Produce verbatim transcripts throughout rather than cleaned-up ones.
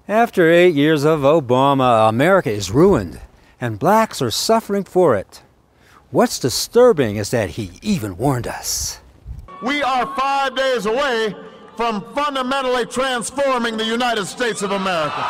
After eight years of Obama, America is ruined, and blacks are suffering for it. What's disturbing is that he even warned us. We are five days away from fundamentally transforming the United States of America.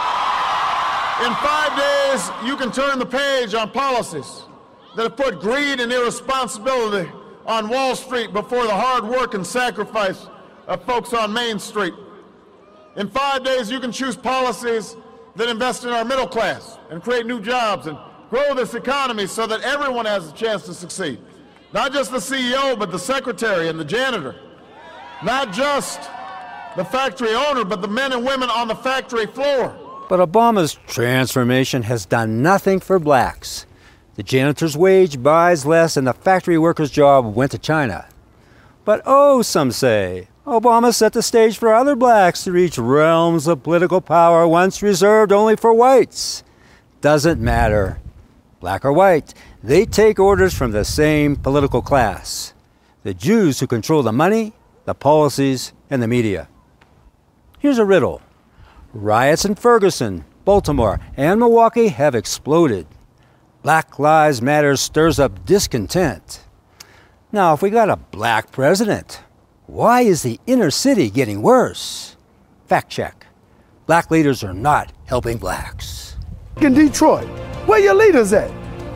In five days, you can turn the page on policies that have put greed and irresponsibility on Wall Street before the hard work and sacrifice of folks on Main Street. In five days, you can choose policies that invest in our middle class and create new jobs and grow this economy so that everyone has a chance to succeed. Not just the C E O, but the secretary and the janitor. Not just the factory owner, but the men and women on the factory floor. But Obama's transformation has done nothing for blacks. The janitor's wage buys less and the factory worker's job went to China. But oh, some say, Obama set the stage for other blacks to reach realms of political power once reserved only for whites. Doesn't matter. Black or white, they take orders from the same political class. The Jews who control the money, the policies, and the media. Here's a riddle. Riots in Ferguson, Baltimore, and Milwaukee have exploded. Black Lives Matter stirs up discontent. Now, if we got a black president, why is the inner city getting worse? Fact check. Black leaders are not helping blacks. In Detroit, where your leaders at?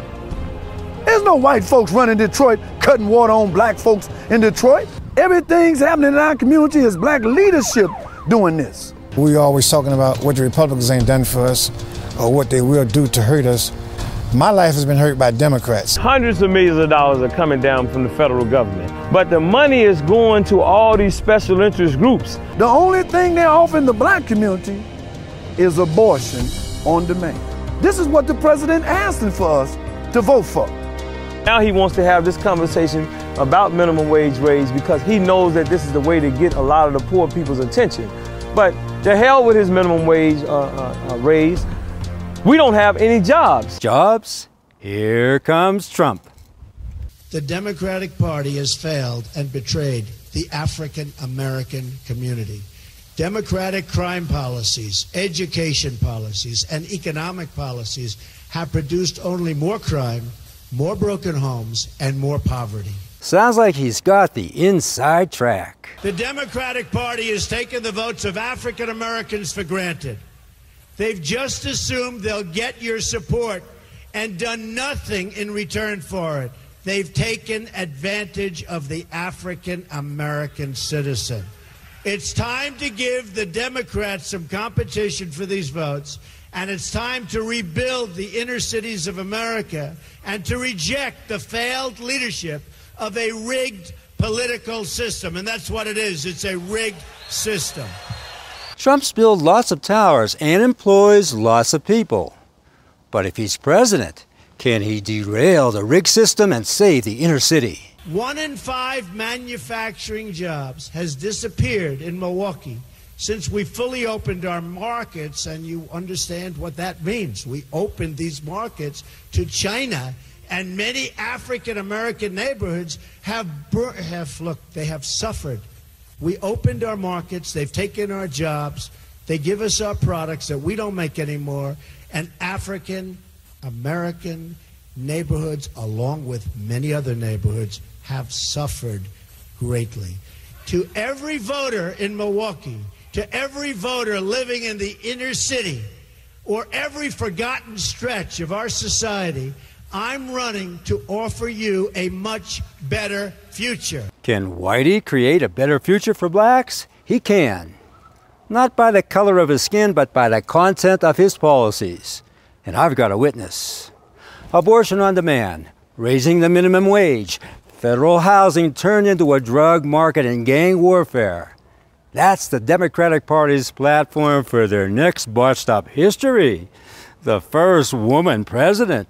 There's no white folks running Detroit, cutting water on black folks in Detroit. Everything's happening in our community is black leadership doing this. We always talking about what the Republicans ain't done for us or what they will do to hurt us. My life has been hurt by Democrats. Hundreds of millions of dollars are coming down from the federal government, but the money is going to all these special interest groups. The only thing they're offering the black community is abortion on demand. This is what the president asking for us to vote for. Now he wants to have this conversation about minimum wage raise because he knows that this is the way to get a lot of the poor people's attention. But to hell with his minimum wage uh, uh, uh, raise. We don't have any jobs. Jobs? Here comes Trump. The Democratic Party has failed and betrayed the African American community. Democratic crime policies, education policies, and economic policies have produced only more crime, more broken homes, and more poverty. Sounds like he's got the inside track. The Democratic Party has taken the votes of African Americans for granted. They've just assumed they'll get your support and done nothing in return for it. They've taken advantage of the African American citizen. It's time to give the Democrats some competition for these votes, and it's time to rebuild the inner cities of America and to reject the failed leadership of a rigged political system. And that's what it is. It's a rigged system. Trump's built lots of towers and employs lots of people. But if he's president, can he derail the rigged system and save the inner city? One in five manufacturing jobs has disappeared in Milwaukee since we fully opened our markets, and you understand what that means. We opened these markets to China, and many African American neighborhoods have, have look, they have suffered. We opened our markets, they've taken our jobs, they give us our products that we don't make anymore, and African American neighborhoods, along with many other neighborhoods, have suffered greatly. To every voter in Milwaukee, to every voter living in the inner city, or every forgotten stretch of our society, I'm running to offer you a much better future. Can Whitey create a better future for blacks? He can. Not by the color of his skin, but by the content of his policies. And I've got a witness. Abortion on demand, raising the minimum wage, federal housing turned into a drug market and gang warfare. That's the Democratic Party's platform for their next botched up history. The first woman president.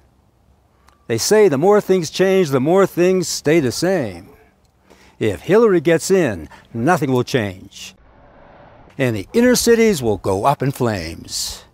They say the more things change, the more things stay the same. If Hillary gets in, nothing will change. And the inner cities will go up in flames.